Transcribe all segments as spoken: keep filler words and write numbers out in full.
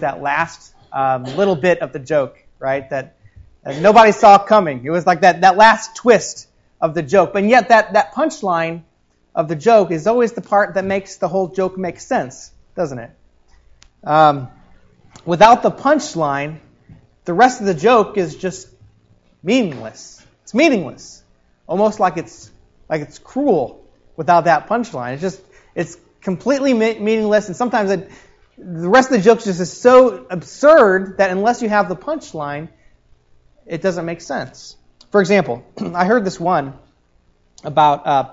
that last um, little bit of the joke, right? That, that nobody saw coming. It was like that, that last twist of the joke. But yet that, that punchline of the joke is always the part that makes the whole joke make sense, doesn't it? Um, without the punchline, the rest of the joke is just meaningless. It's meaningless. Almost like it's like it's cruel without that punchline. It's just, it's completely me- meaningless, and sometimes it, the rest of the joke just is so absurd that unless you have the punchline, it doesn't make sense. For example, I heard this one about uh,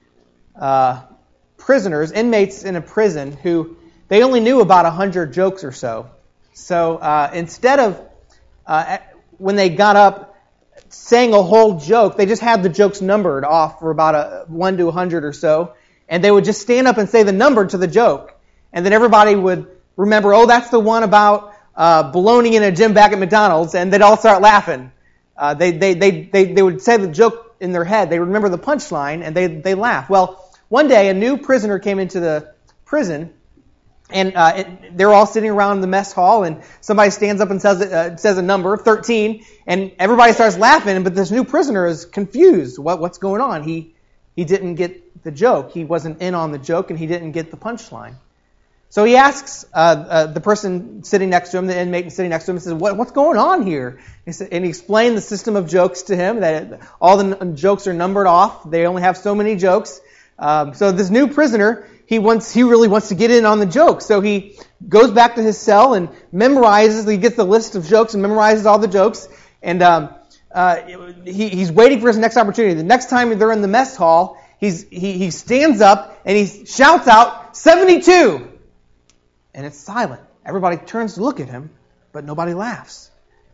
uh, prisoners, inmates in a prison who they only knew about a hundred jokes or so. So uh, instead of uh, when they got up saying a whole joke, they just had the jokes numbered off for about a one to a hundred or so, and they would just stand up and say the number to the joke, and then everybody would remember, oh, that's the one about uh, bologna in a gym back at McDonald's, and they'd all start laughing. Uh, they, they, they, they, they would say the joke in their head. They would remember the punchline, and they, they laugh. Well, one day, a new prisoner came into the prison, and uh, it, they're all sitting around the mess hall, and somebody stands up and says uh, says a number, thirteen, and everybody starts laughing, but this new prisoner is confused. What, what's going on? He, he didn't get the joke. He wasn't in on the joke, and he didn't get the punchline. So he asks uh, uh, the person sitting next to him, the inmate sitting next to him, and says, what, what's going on here? He said, and he explained the system of jokes to him, that all the n- jokes are numbered off. They only have so many jokes. Um, so this new prisoner, he wants, he really wants to get in on the joke. So he goes back to his cell and memorizes, he gets the list of jokes and memorizes all the jokes. And um, uh, he, he's waiting for his next opportunity. The next time they're in the mess hall, he's, he, he stands up and he shouts out, seventy-two! And it's silent. Everybody turns to look at him, but nobody laughs.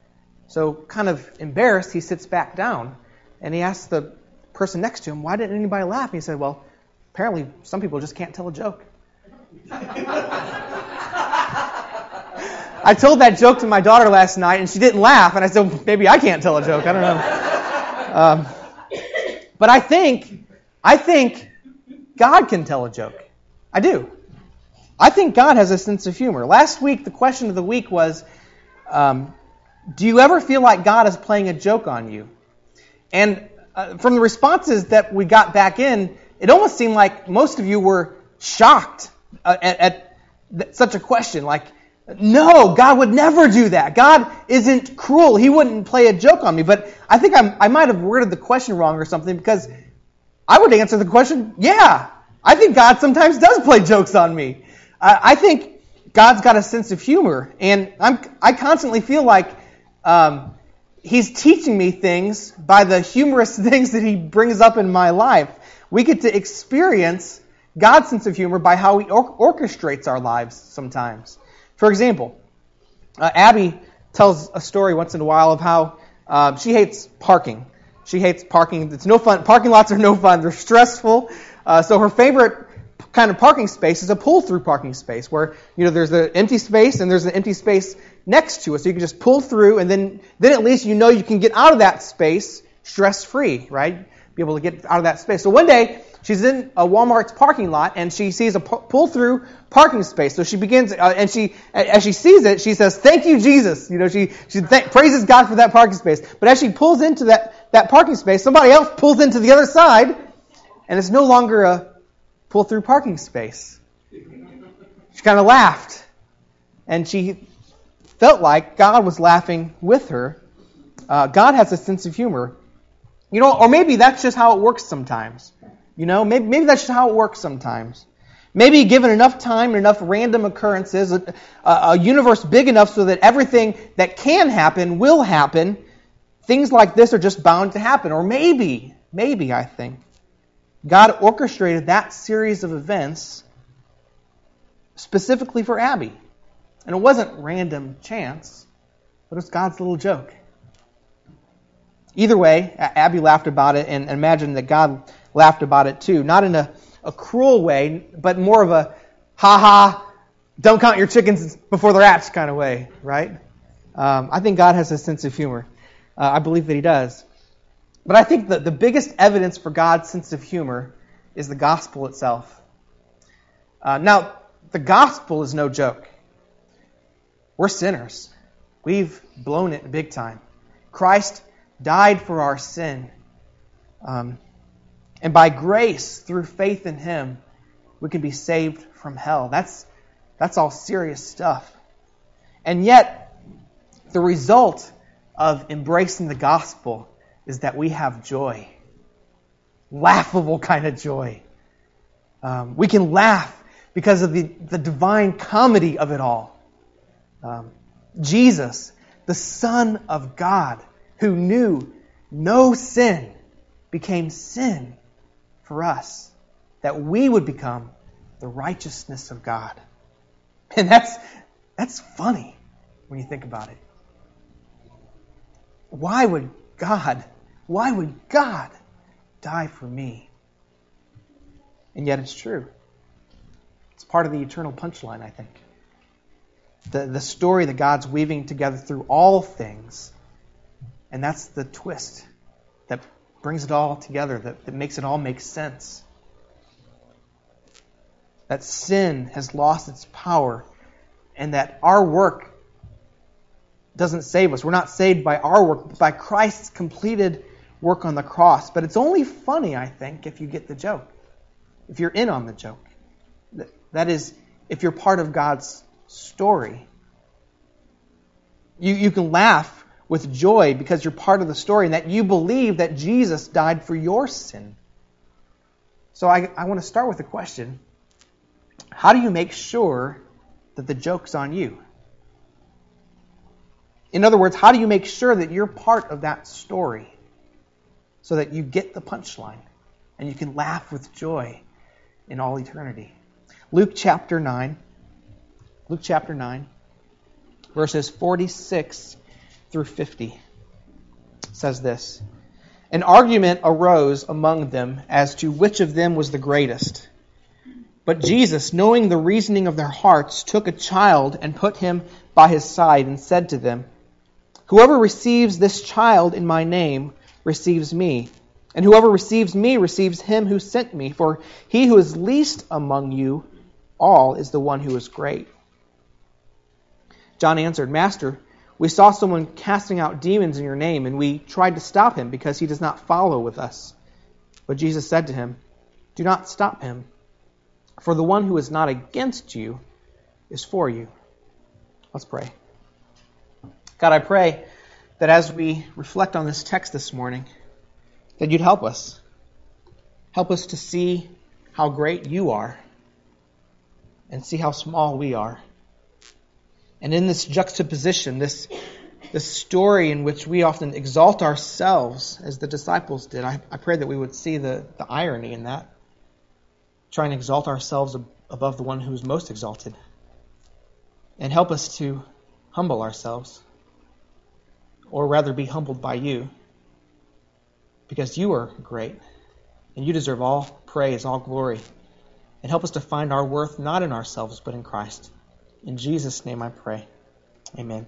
So kind of embarrassed, he sits back down and he asks the person next to him, why didn't anybody laugh? And he said, well, apparently some people just can't tell a joke. I told that joke to my daughter last night and she didn't laugh, and I said, well, maybe I can't tell a joke. I don't know. Um, but I think, I think God can tell a joke. I do. I think God has a sense of humor. Last week, the question of the week was, um, do you ever feel like God is playing a joke on you? And uh, from the responses that we got back in, it almost seemed like most of you were shocked uh, at, at th- such a question. Like, no, God would never do that. God isn't cruel. He wouldn't play a joke on me. But I think I'm, I might have worded the question wrong or something, because I would answer the question, yeah, I think God sometimes does play jokes on me. I think God's got a sense of humor, and I'm, I constantly feel like um, He's teaching me things by the humorous things that He brings up in my life. We get to experience God's sense of humor by how He or- orchestrates our lives sometimes. For example, uh, Abby tells a story once in a while of how uh, she hates parking. She hates parking. It's no fun. Parking lots are no fun. They're stressful. Uh, so her favorite kind of parking space is a pull-through parking space where, you know, there's an empty space and there's an empty space next to it. So you can just pull through, and then, then at least you know you can get out of that space stress-free, right? Be able to get out of that space. So one day, she's in a Walmart's parking lot and she sees a pull-through parking space. So she begins, uh, and she, as she sees it, she says, "Thank you, Jesus." You know, she she th- praises God for that parking space. But as she pulls into that, that parking space, somebody else pulls into the other side, and it's no longer a pull-through parking space. She kind of laughed, and she felt like God was laughing with her. Uh, God has a sense of humor. You know, or maybe that's just how it works sometimes. You know, maybe, maybe that's just how it works sometimes. Maybe given enough time and enough random occurrences, a, a universe big enough so that everything that can happen will happen, things like this are just bound to happen. Or maybe, maybe, I think, God orchestrated that series of events specifically for Abby. And it wasn't random chance, but it was God's little joke. Either way, Abby laughed about it, and imagine that God laughed about it too. Not in a, a cruel way, but more of a ha-ha, don't count your chickens before they're hatched kind of way, right? Um, I think God has a sense of humor. Uh, I believe that He does. But I think that the biggest evidence for God's sense of humor is the gospel itself. Uh, now, the gospel is no joke. We're sinners. We've blown it big time. Christ died for our sin. Um, and by grace, through faith in Him, we can be saved from hell. That's, that's all serious stuff. And yet, the result of embracing the gospel is that we have joy. Laughable kind of joy. Um, we can laugh because of the, the divine comedy of it all. Um, Jesus, the Son of God, who knew no sin, became sin for us, that we would become the righteousness of God. And that's that's funny when you think about it. Why would God, why would God die for me? And yet it's true. It's part of the eternal punchline, I think. The, the story that God's weaving together through all things. And that's the twist that brings it all together, that, that makes it all make sense. That sin has lost its power, and that our work doesn't save us. We're not saved by our work, but by Christ's completed work on the cross. But it's only funny, I think, if you get the joke. If you're in on the joke. That is, if you're part of God's story. You, you can laugh with joy because you're part of the story and that you believe that Jesus died for your sin. So I, I want to start with a question. How do you make sure that the joke's on you? In other words, how do you make sure that you're part of that story so that you get the punchline and you can laugh with joy in all eternity? Luke chapter nine. Luke chapter nine, verses forty-six through fifty says this. An argument arose among them as to which of them was the greatest. But Jesus, knowing the reasoning of their hearts, took a child and put him by his side and said to them, Whoever receives this child in my name receives me, and whoever receives me receives him who sent me, for he who is least among you all is the one who is great. John answered, Master, we saw someone casting out demons in your name, and we tried to stop him because he does not follow with us. But Jesus said to him, Do not stop him, for the one who is not against you is for you. Let's pray. God, I pray that as we reflect on this text this morning, that you'd help us. Help us to see how great you are and see how small we are. And in this juxtaposition, this, this story in which we often exalt ourselves, as the disciples did, I, I pray that we would see the, the irony in that. Trying to exalt ourselves above the one who is most exalted. And help us to humble ourselves. Or rather be humbled by you. Because you are great. And you deserve all praise, all glory. And help us to find our worth not in ourselves, but in Christ. In Jesus' name I pray. Amen.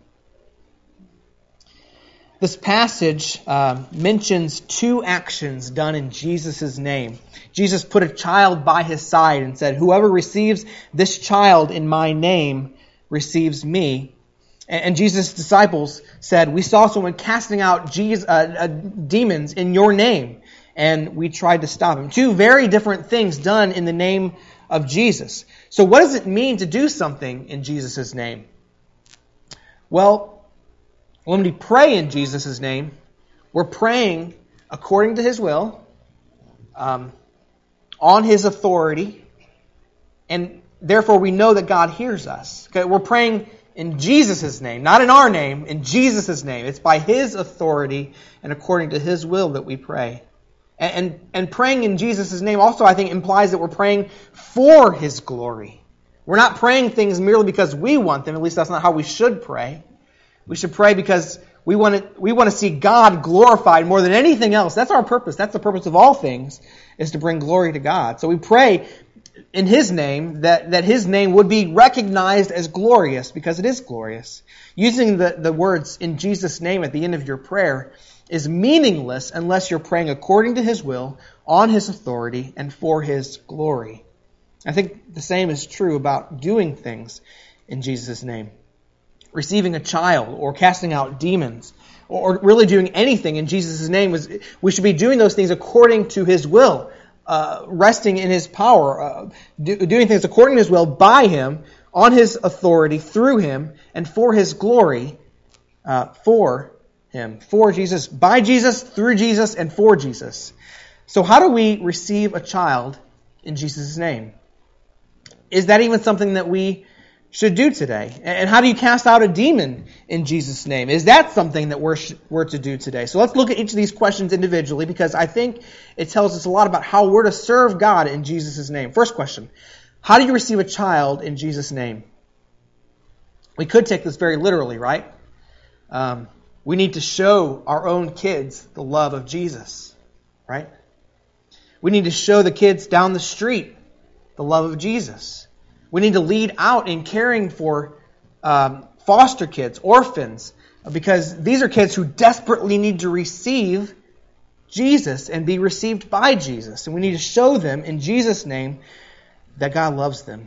This passage uh, mentions two actions done in Jesus' name. Jesus put a child by his side and said, Whoever receives this child in my name receives me. And, and Jesus' disciples said, We saw someone casting out Jesus, uh, uh, demons in your name, and we tried to stop him. Two very different things done in the name of Jesus. So what does it mean to do something in Jesus' name? Well, when we pray in Jesus' name, we're praying according to His will, um, on His authority, and therefore we know that God hears us. Okay? We're praying in Jesus' name, not in our name, in Jesus' name. It's by His authority and according to His will that we pray. And, and praying in Jesus' name also, I think, implies that we're praying for His glory. We're not praying things merely because we want them. At least that's not how we should pray. We should pray because we want to, we want to see God glorified more than anything else. That's our purpose. That's the purpose of all things, is to bring glory to God. So we pray in His name that, that His name would be recognized as glorious because it is glorious. Using the, the words in Jesus' name at the end of your prayer is meaningless unless you're praying according to His will, on His authority, and for His glory. I think the same is true about doing things in Jesus' name. receiving a child or casting out demons or really doing anything in Jesus' name, was we should be doing those things according to His will, uh, resting in His power, uh, do, doing things according to His will by Him, on His authority, through Him, and for His glory, uh, for Him, for Jesus, by Jesus, through Jesus, and for Jesus. So how do we receive a child in Jesus' name? Is that even something that we should do today? And how do you cast out a demon in Jesus' name? Is that something that we're, we're to do today? So let's look at each of these questions individually, because I think it tells us a lot about how we're to serve God in Jesus' name. First question, how do you receive a child in Jesus' name? We could take this very literally, right? Um, we need to show our own kids the love of Jesus, right? We need to show the kids down the street the love of Jesus. We need to lead out in caring for um, foster kids, orphans, because these are kids who desperately need to receive Jesus and be received by Jesus. And we need to show them in Jesus' name that God loves them.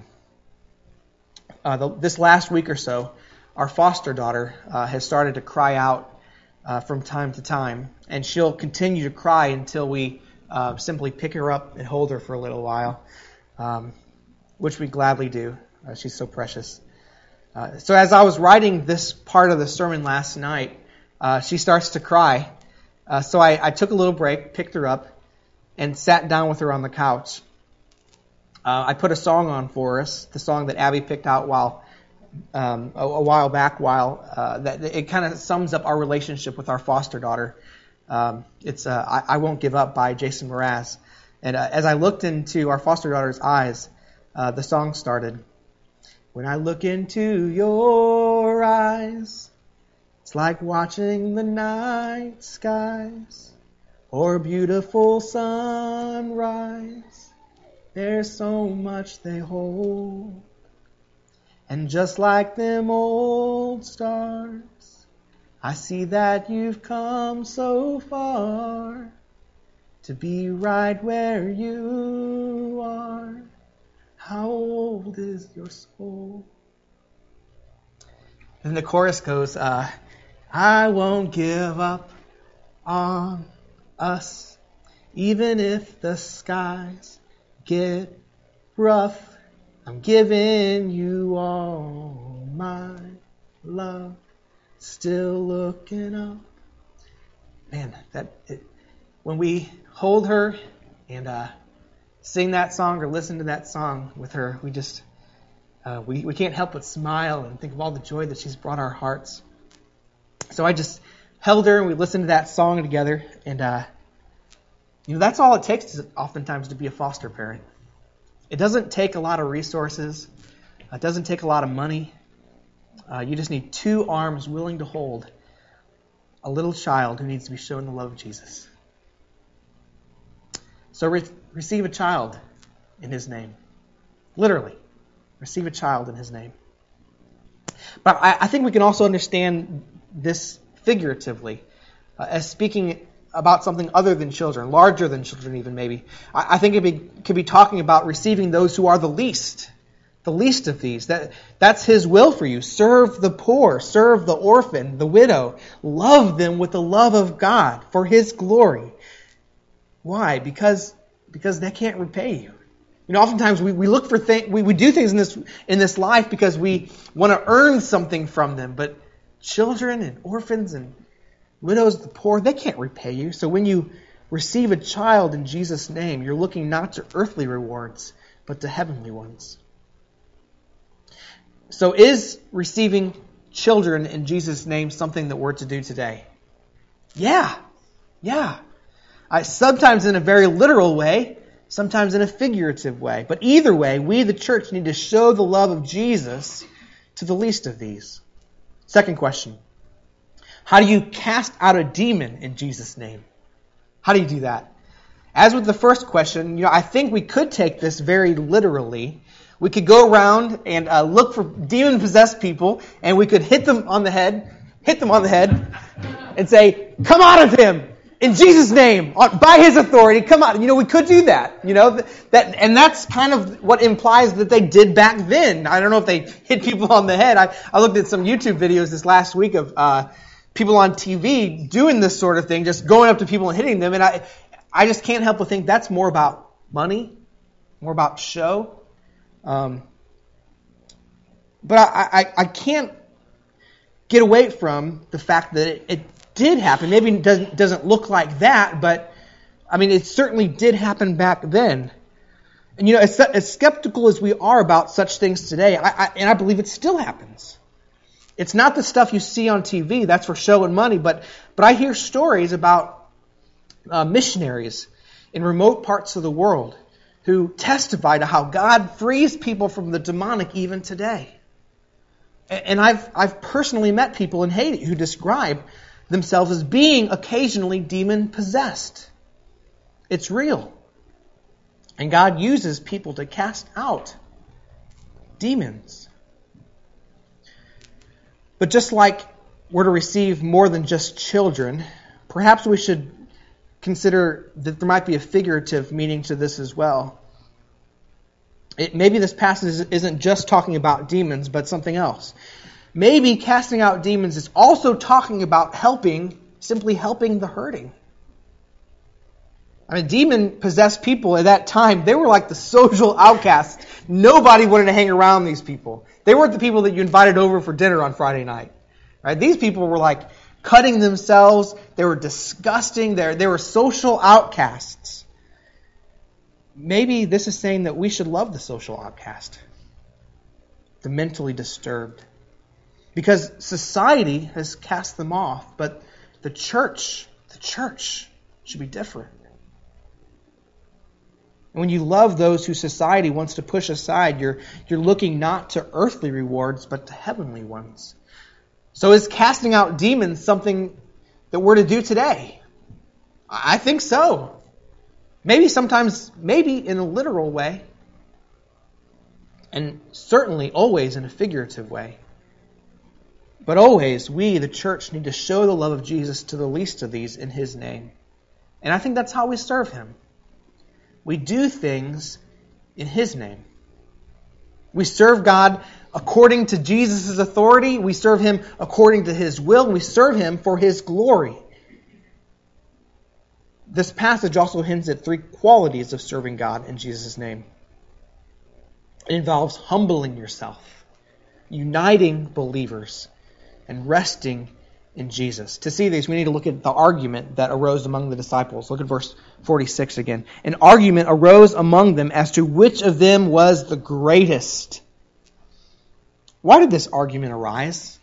Uh, the, this last week or so, our foster daughter uh, has started to cry out uh, from time to time, and she'll continue to cry until we uh, simply pick her up and hold her for a little while. Um, which we gladly do. Uh, she's so precious. Uh, so as I was writing this part of the sermon last night, uh, she starts to cry. Uh, so I, I took a little break, picked her up, and sat down with her on the couch. Uh, I put a song on for us, the song that Abby picked out while um, a, a while back. While uh, that it kind of sums up our relationship with our foster daughter. Um, it's uh, I, I Won't Give Up by Jason Mraz. And uh, as I looked into our foster daughter's eyes, Uh, the song started. When I look into your eyes, it's like watching the night skies or a beautiful sunrise. There's so much they hold. And just like them old stars, I see that you've come so far to be right where you are. How old is your soul? And the chorus goes, uh, I won't give up on us, even if the skies get rough. I'm giving you all my love, still looking up. Man, that it, when we hold her and uh, sing that song or listen to that song with her, we just, uh, we, we can't help but smile and think of all the joy that she's brought our hearts. So I just held her and we listened to that song together. And, uh, you know, that's all it takes to, oftentimes to be a foster parent. It doesn't take a lot of resources. It doesn't take a lot of money. Uh, you just need two arms willing to hold a little child who needs to be shown the love of Jesus. So re- receive a child in His name. Literally, receive a child in His name. But I, I think we can also understand this figuratively, uh, as speaking about something other than children, larger than children even maybe. I, I think it be, could be talking about receiving those who are the least, the least of these. That That's His will for you. Serve the poor, serve the orphan, the widow. Love them with the love of God for His glory. Why? Because because they can't repay you. You know, oftentimes we, we look for things, we, we do things in this in this life because we want to earn something from them. But children and orphans and widows, the poor, they can't repay you. So when you receive a child in Jesus' name, you're looking not to earthly rewards, but to heavenly ones. So is receiving children in Jesus' name something that we're to do today? Yeah. Yeah. I, sometimes in a very literal way, sometimes in a figurative way. But either way, we, the church, need to show the love of Jesus to the least of these. Second question. How do you cast out a demon in Jesus' name? How do you do that? As with the first question, you know, I think we could take this very literally. We could go around and uh, look for demon-possessed people, and we could hit them on the head, hit them on the head, and say, "Come out of him! in Jesus' name, by His authority, come on. You know, we could do that. You know, that, and that's kind of what implies that they did back then. I don't know if they hit people on the head. I, I looked at some YouTube videos this last week of uh, people on T V doing this sort of thing, just going up to people and hitting them. And I, I just can't help but think that's more about money, more about show. Um, but I, I, I can't get away from the fact that it, it did happen. Maybe it doesn't, doesn't look like that, but I mean, it certainly did happen back then. And you know, as, as skeptical as we are about such things today, I, I, and I believe it still happens. It's not the stuff you see on T V, that's for show and money, but, but I hear stories about uh, missionaries in remote parts of the world who testify to how God frees people from the demonic even today. And I've, I've personally met people in Haiti who describe themselves as being occasionally demon-possessed. It's real. And God uses people to cast out demons. But just like we're to receive more than just children, perhaps we should consider that there might be a figurative meaning to this as well. It, maybe this passage isn't just talking about demons, but something else. Maybe casting out demons is also talking about helping, simply helping the hurting. I mean, demon-possessed people at that time, they were like the social outcasts. Nobody wanted to hang around these people. They weren't the people that you invited over for dinner on Friday night. Right? These people were like cutting themselves. They were disgusting. They they were social outcasts. Maybe this is saying that we should love the social outcast, the mentally disturbed. Because society has cast them off, but the church, the church should be different. And when you love those who society wants to push aside, you're, you're looking not to earthly rewards, but to heavenly ones. So is casting out demons something that we're to do today? I think so. Maybe sometimes, maybe in a literal way. And certainly always in a figurative way. But always, we, the church, need to show the love of Jesus to the least of these in His name. And I think that's how we serve Him. We do things in His name. We serve God according to Jesus' authority. We serve Him according to His will. We serve Him for His glory. This passage also hints at three qualities of serving God in Jesus' name. It involves humbling yourself, uniting believers, and resting in Jesus. To see these, we need to look at the argument that arose among the disciples. Look at verse forty-six again. An argument arose among them as to which of them was the greatest. Why did this argument arise?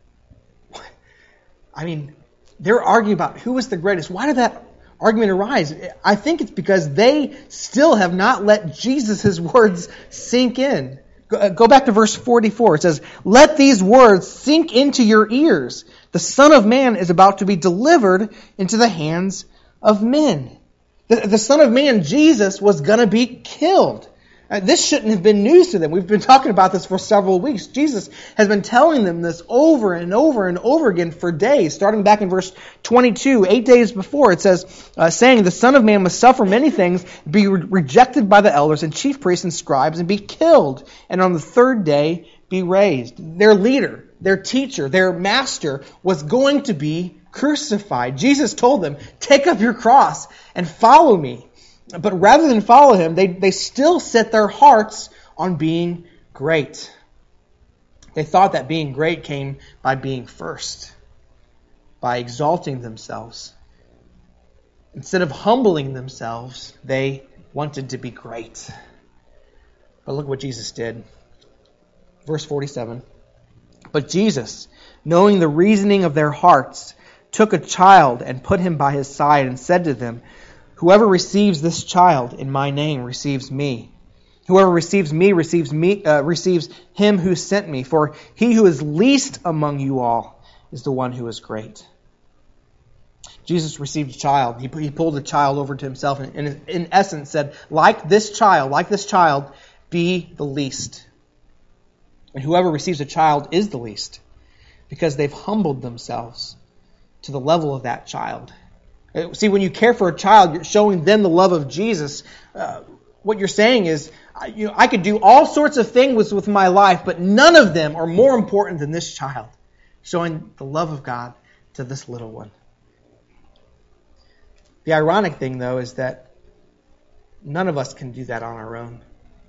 I mean, they're arguing about who was the greatest. Why did that argument arise? I think it's because they still have not let Jesus' words sink in. Go back to verse forty-four. It says, "Let these words sink into your ears. The Son of Man is about to be delivered into the hands of men." The, the Son of Man, Jesus, was going to be killed. Uh, this shouldn't have been news to them. We've been talking about this for several weeks. Jesus has been telling them this over and over and over again for days. Starting back in verse twenty-two, eight days before, it says, uh, saying, "The Son of Man must suffer many things, be re- rejected by the elders and chief priests and scribes, and be killed, and on the third day be raised." Their leader, their teacher, their master was going to be crucified. Jesus told them, "Take up your cross and follow me." But rather than follow Him, they, they still set their hearts on being great. They thought that being great came by being first, by exalting themselves. Instead of humbling themselves, they wanted to be great. But look what Jesus did. Verse forty-seven. "But Jesus, knowing the reasoning of their hearts, took a child and put him by His side and said to them, 'Whoever receives this child in my name receives me. Whoever receives me receives me uh, receives him who sent me. For he who is least among you all is the one who is great.'" Jesus received a child. He, he pulled the child over to Himself and in, in essence said, like this child, like this child, be the least. And whoever receives a child is the least, because they've humbled themselves to the level of that child See, when you care for a child, you're showing them the love of Jesus. Uh, what you're saying is, you know, I could do all sorts of things with, with my life, but none of them are more important than this child. Showing the love of God to this little one. The ironic thing, though, is that none of us can do that on our own.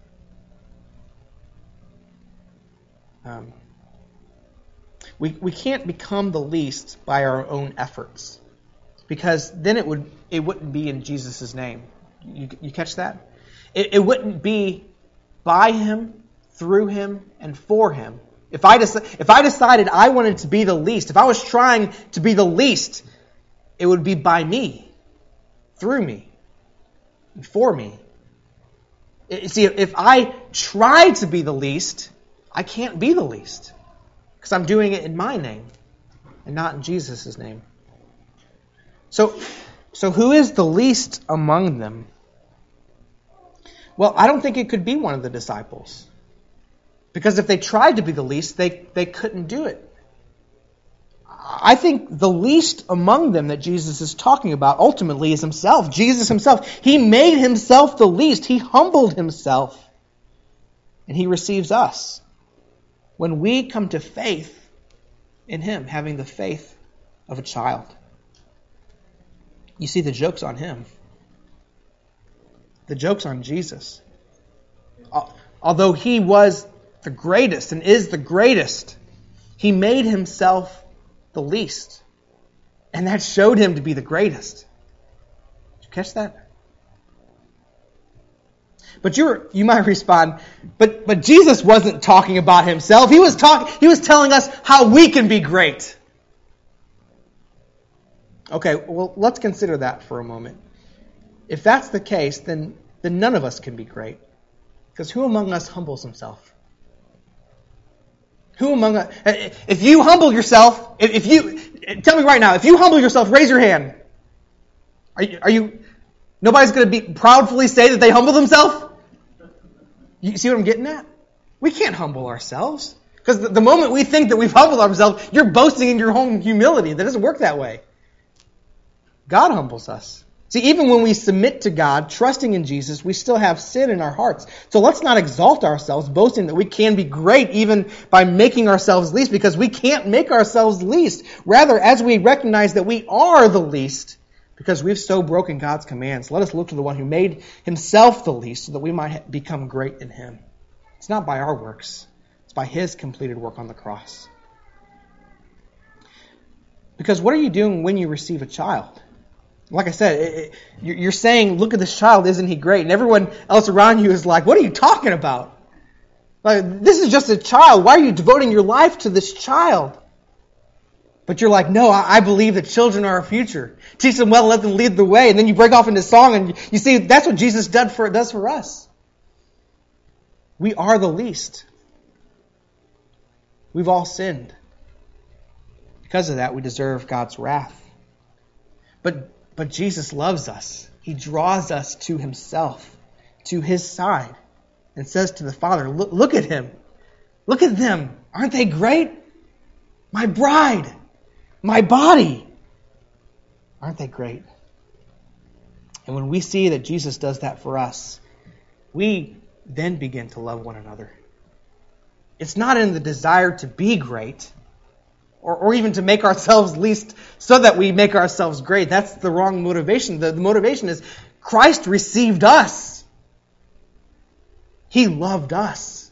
Um, we we can't become the least by our own efforts, because then it would it wouldn't be in Jesus' name. You you catch that? It, it wouldn't be by Him, through Him, and for Him. If I dec- if I decided I wanted to be the least, if I was trying to be the least, it would be by me, through me, and for me. It, see, if I try to be the least, I can't be the least, because I'm doing it in my name and not in Jesus' name. So, so who is the least among them? Well, I don't think it could be one of the disciples. Because if they tried to be the least, they, they couldn't do it. I think the least among them that Jesus is talking about ultimately is himself. Jesus himself. He made himself the least. He humbled himself. And he receives us. When we come to faith in him, having the faith of a child. You see, the joke's on him. The joke's on Jesus. Although he was the greatest and is the greatest, he made himself the least. And that showed him to be the greatest. Did you catch that? But you you might respond, but but Jesus wasn't talking about himself. He was talking he was telling us how we can be great. Okay, well, let's consider that for a moment. If that's the case, then then none of us can be great. Because who among us humbles himself? Who among us? If you humble yourself, if you tell me right now, if you humble yourself, raise your hand. Are you? Are you nobody's going to be proudly say that they humble themselves? You see what I'm getting at? We can't humble ourselves. Because the, the moment we think that we've humbled ourselves, you're boasting in your own humility. That doesn't work that way. God humbles us. See, even when we submit to God, trusting in Jesus, we still have sin in our hearts. So let's not exalt ourselves, boasting that we can be great even by making ourselves least, because we can't make ourselves least. Rather, as we recognize that we are the least, because we've so broken God's commands, let us look to the one who made himself the least so that we might become great in him. It's not by our works. It's by his completed work on the cross. Because what are you doing when you receive a child? Like I said, it, it, you're saying, look at this child, isn't he great? And everyone else around you is like, what are you talking about? Like, this is just a child. Why are you devoting your life to this child? But you're like, no, I, I believe that children are our future. Teach them well, let them lead the way. And then you break off into song, and you see, that's what Jesus does for, does for us. We are the least. We've all sinned. Because of that, we deserve God's wrath. But But Jesus loves us. He draws us to himself, to his side, and says to the Father, look, look at him. Look at them. Aren't they great? My bride. My body. Aren't they great? And when we see that Jesus does that for us, we then begin to love one another. It's not in the desire to be great, Or, or even to make ourselves least so that we make ourselves great. That's the wrong motivation. The, the motivation is Christ received us. He loved us.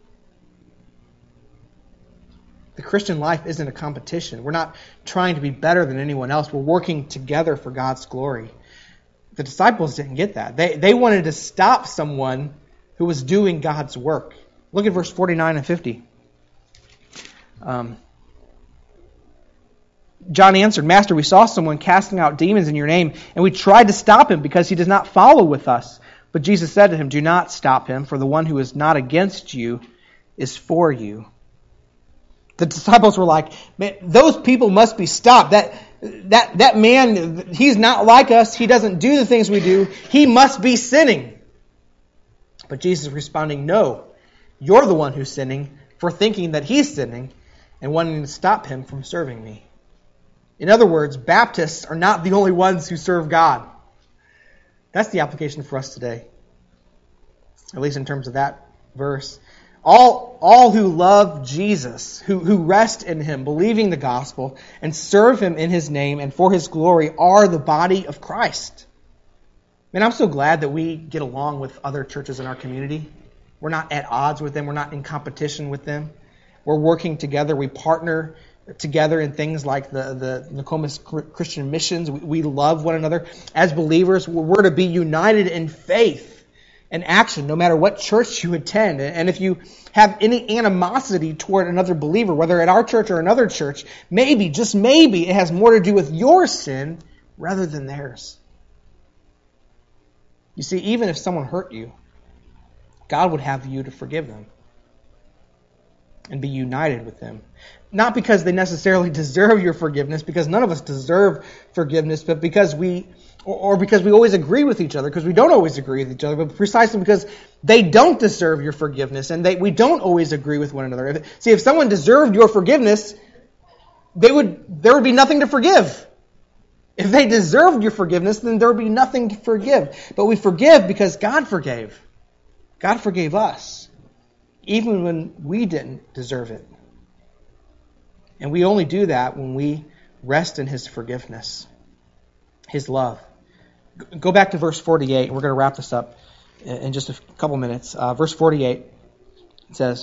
The Christian life isn't a competition. We're not trying to be better than anyone else. We're working together for God's glory. The disciples didn't get that. They, they wanted to stop someone who was doing God's work. Look at verse forty-nine and fifty. Um... John answered, Master, we saw someone casting out demons in your name, and we tried to stop him because he does not follow with us. But Jesus said to him, do not stop him, for the one who is not against you is for you. The disciples were like, man, those people must be stopped. That, that, that man, he's not like us. He doesn't do the things we do. He must be sinning. But Jesus is responding, no, you're the one who's sinning for thinking that he's sinning and wanting to stop him from serving me. In other words, Baptists are not the only ones who serve God. That's the application for us today, at least in terms of that verse. All, all who love Jesus, who, who rest in Him, believing the gospel, and serve Him in His name and for His glory are the body of Christ. Man, I'm so glad that we get along with other churches in our community. We're not at odds with them. We're not in competition with them. We're working together. We partner together in things like the, the Nokomis Christian Missions. We, we love one another. As believers, we're to be united in faith and action, no matter what church you attend. And if you have any animosity toward another believer, whether at our church or another church, maybe, just maybe, it has more to do with your sin rather than theirs. You see, even if someone hurt you, God would have you to forgive them and be united with them. Not because they necessarily deserve your forgiveness, because none of us deserve forgiveness, but because we, or, or because we always agree with each other, because we don't always agree with each other, but precisely because they don't deserve your forgiveness, and they, we don't always agree with one another. If, see, if someone deserved your forgiveness, they would there would be nothing to forgive. If they deserved your forgiveness, then there would be nothing to forgive. But we forgive because God forgave. God forgave us, even when we didn't deserve it. And we only do that when we rest in His forgiveness, His love. Go back to verse forty-eight, and we're going to wrap this up in just a couple minutes. Uh, verse forty-eight, it says,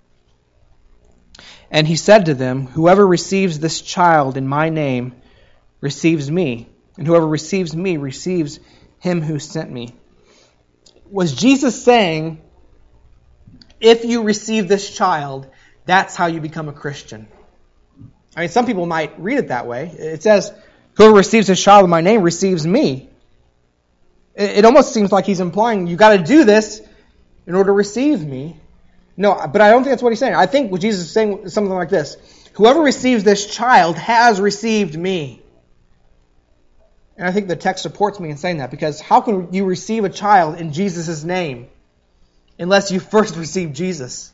"And He said to them, whoever receives this child in my name receives me, and whoever receives me receives Him who sent me." Was Jesus saying, if you receive this child, that's how you become a Christian? I mean, some people might read it that way. It says, whoever receives this child in my name receives me. It almost seems like He's implying, you got to do this in order to receive me. No, but I don't think that's what He's saying. I think what Jesus is saying is something like this. Whoever receives this child has received me. And I think the text supports me in saying that, because how can you receive a child in Jesus' name unless you first receive Jesus?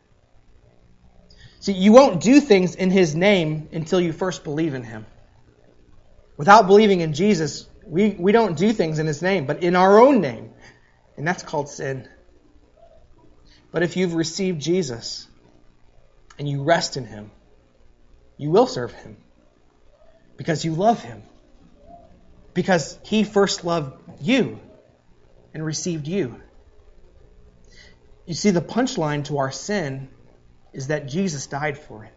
See, you won't do things in His name until you first believe in Him. Without believing in Jesus, we, we don't do things in His name, but in our own name. And that's called sin. But if you've received Jesus and you rest in Him, you will serve Him because you love Him. Because He first loved you and received you. You see, the punchline to our sin is that Jesus died for it.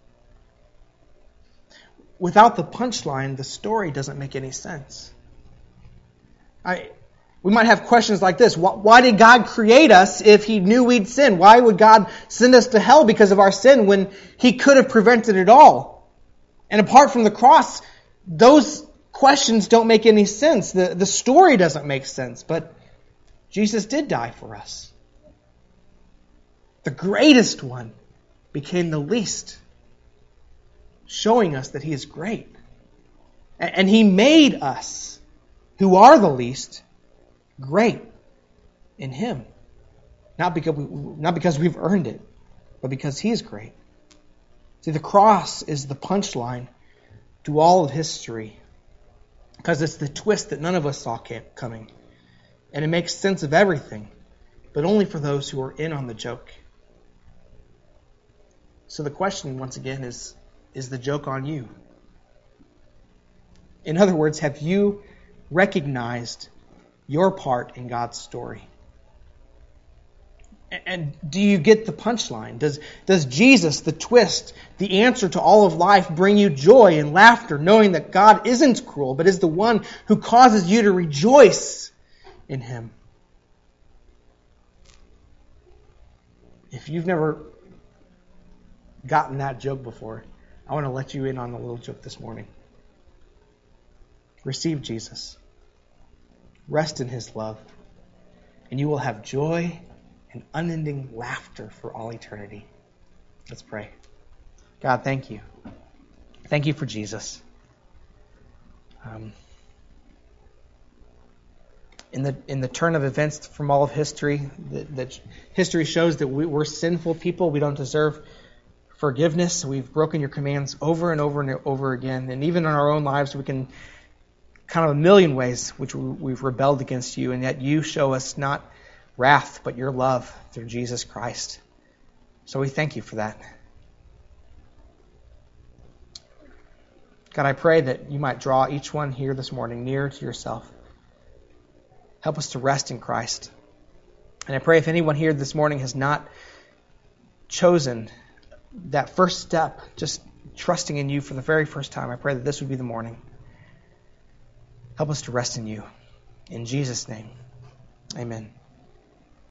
Without the punchline, the story doesn't make any sense. I, we might have questions like this. Why did God create us if He knew we'd sin? Why would God send us to hell because of our sin when He could have prevented it all? And apart from the cross, those questions don't make any sense. The, the story doesn't make sense, but Jesus did die for us. The greatest one became the least, showing us that He is great. And, and He made us, who are the least, great in Him. Not because, we, not because we've earned it, but because He is great. See, the cross is the punchline to all of history, because it's the twist that none of us saw coming. And it makes sense of everything, but only for those who are in on the joke. So the question, once again, is, is the joke on you? In other words, have you recognized your part in God's story? And do you get the punchline? Does, does Jesus, the twist, the answer to all of life, bring you joy and laughter, knowing that God isn't cruel, but is the one who causes you to rejoice in Him? If you've never gotten that joke before, I want to let you in on a little joke this morning. Receive Jesus. Rest in His love. And you will have joy and unending laughter for all eternity. Let's pray. God, thank you. Thank you for Jesus. Um, in the in the turn of events from all of history, that, that history shows that we, we're sinful people. We don't deserve forgiveness. We've broken your commands over and over and over again. And even in our own lives, we can kind of a million ways which we've rebelled against you, and yet you show us not wrath, but your love through Jesus Christ. So we thank you for that. God, I pray that you might draw each one here this morning near to yourself. Help us to rest in Christ. And I pray if anyone here this morning has not chosen that first step, just trusting in you for the very first time, I pray that this would be the morning. Help us to rest in you. In Jesus' name, amen.